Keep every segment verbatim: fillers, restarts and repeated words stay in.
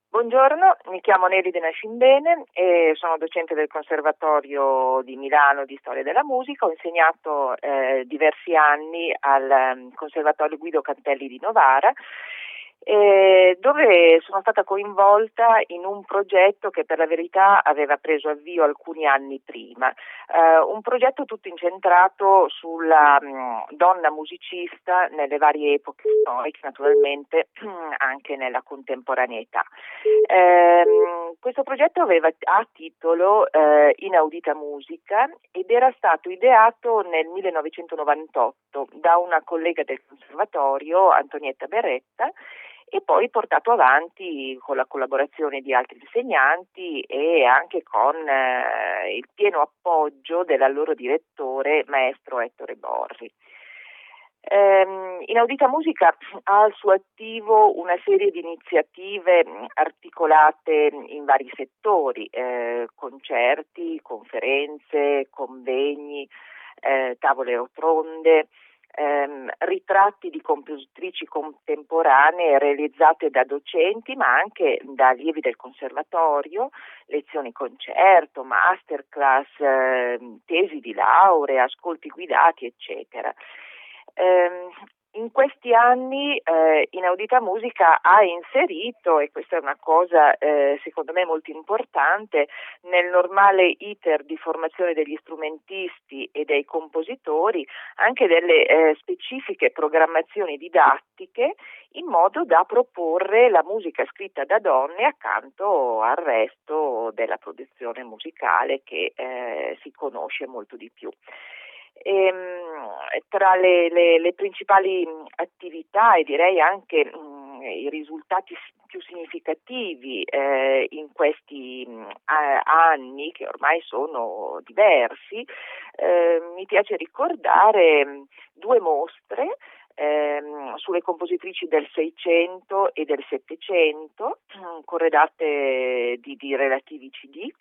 Buongiorno, mi chiamo Neri De Nascimbene e sono docente del Conservatorio di Milano di Storia della Musica. Ho insegnato eh, diversi anni al um, Conservatorio Guido Cantelli di Novara, eh, dove sono stata coinvolta in un progetto che per la verità aveva preso avvio alcuni anni prima, eh, un progetto tutto incentrato sulla mh, donna musicista nelle varie epoche storiche, naturalmente anche nella contemporaneità. Eh, questo progetto aveva a titolo eh, Inaudita Musica ed era stato ideato nel millenovecentonovantotto da una collega del Conservatorio, Antonietta Berretta, e poi portato avanti con la collaborazione di altri insegnanti e anche con eh, il pieno appoggio dell'allora direttore, maestro Ettore Borri. Eh, Inaudita Musica ha al suo attivo una serie di iniziative articolate in vari settori, eh, concerti, conferenze, convegni, eh, tavole rotonde, ehm, ritratti di compositrici contemporanee realizzate da docenti ma anche da allievi del conservatorio, lezioni concerto, masterclass, eh, tesi di laurea, ascolti guidati, eccetera. Eh, in questi anni eh, Inaudita Musica ha inserito, e questa è una cosa eh, secondo me molto importante, nel normale iter di formazione degli strumentisti e dei compositori anche delle eh, specifiche programmazioni didattiche in modo da proporre la musica scritta da donne accanto al resto della produzione musicale che eh, si conosce molto di più. E, tra le, le, le principali attività e direi anche mh, i risultati più significativi eh, in questi mh, anni, che ormai sono diversi, eh, mi piace ricordare mh, due mostre ehm, sulle compositrici del Seicento e del Settecento, mh, corredate di, di relativi C D.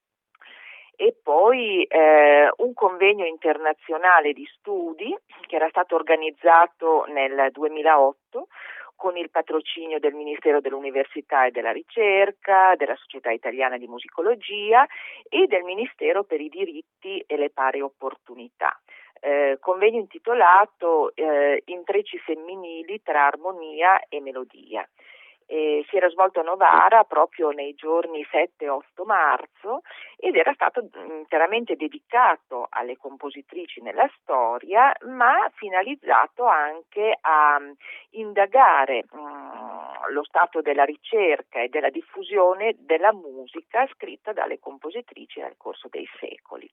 E poi eh, un convegno internazionale di studi che era stato organizzato nel duemilaotto con il patrocinio del Ministero dell'Università e della Ricerca, della Società Italiana di Musicologia e del Ministero per i diritti e le pari opportunità. Eh, convegno intitolato eh, Intrecci femminili tra armonia e melodia. Eh, si era svolto a Novara proprio nei giorni sette e otto marzo ed era stato interamente dedicato alle compositrici nella storia, ma finalizzato anche a indagare mh, lo stato della ricerca e della diffusione della musica scritta dalle compositrici nel corso dei secoli.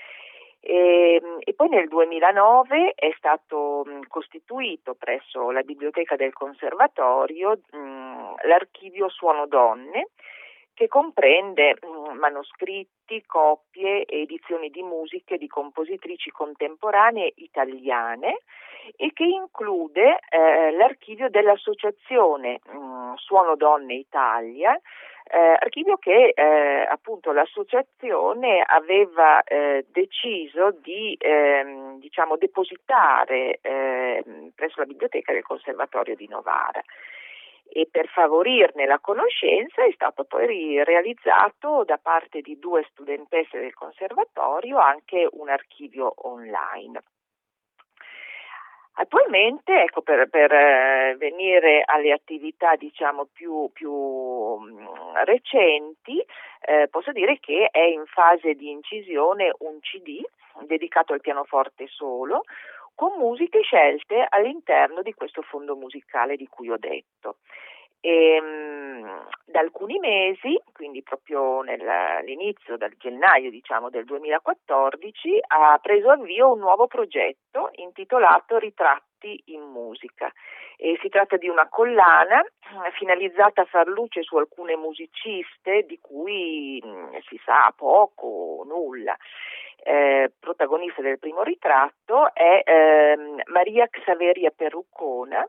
E, e poi nel duemilanove è stato mh, costituito presso la biblioteca del Conservatorio mh, l'archivio Suono Donne, che comprende mh, manoscritti, copie e edizioni di musiche di compositrici contemporanee italiane e che include eh, l'archivio dell'associazione mh, Suono Donne Italia, Eh, archivio che eh, appunto l'associazione aveva eh, deciso di ehm, diciamo depositare eh, presso la biblioteca del Conservatorio di Novara. E per favorirne la conoscenza è stato poi realizzato da parte di due studentesse del Conservatorio anche un archivio online. Attualmente, ecco, per, per eh, venire alle attività diciamo più, più mh, recenti, eh, posso dire che è in fase di incisione un C D dedicato al pianoforte solo, con musiche scelte all'interno di questo fondo musicale di cui ho detto. E, mh, da alcuni mesi, quindi proprio nell'inizio, dal gennaio diciamo del duemilaquattordici, ha preso avvio un nuovo progetto intitolato Ritratti in musica. E si tratta di una collana finalizzata a far luce su alcune musiciste di cui mh, si sa poco o nulla. Eh, protagonista del primo ritratto è eh, Maria Xaveria Perruccona,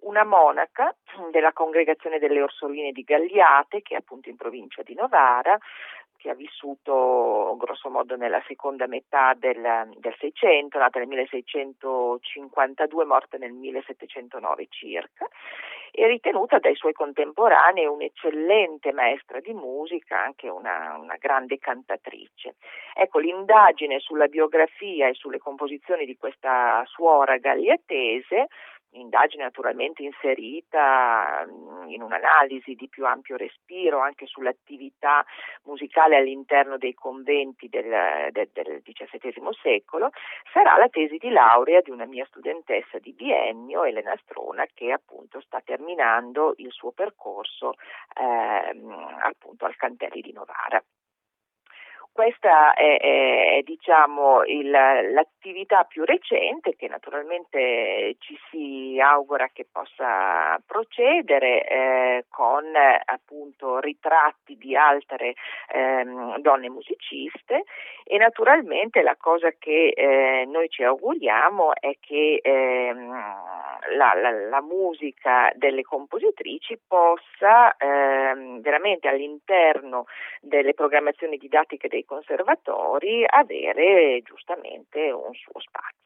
una monaca della congregazione delle Orsoline di Gagliate, che è appunto in provincia di Novara, che ha vissuto grosso modo nella seconda metà del, del Seicento, nata nel milleseicentocinquantadue, morta nel millesettecentonove circa, e ritenuta dai suoi contemporanei un'eccellente maestra di musica, anche una, una grande cantatrice. Ecco, l'indagine sulla biografia e sulle composizioni di questa suora gagliatese, indagine naturalmente inserita in un'analisi di più ampio respiro anche sull'attività musicale all'interno dei conventi del, del, del diciassettesimo secolo, sarà la tesi di laurea di una mia studentessa di biennio, Elena Strona, che appunto sta terminando il suo percorso ehm, appunto al Cantelli di Novara. Questa è, è, è diciamo il, l'attività più recente, che naturalmente ci si augura che possa procedere eh, con appunto ritratti di altre ehm, donne musiciste, e naturalmente la cosa che eh, noi ci auguriamo è che ehm, la, la, la musica delle compositrici possa ehm, veramente all'interno delle programmazioni didattiche dei conservatori avere giustamente un suo spazio.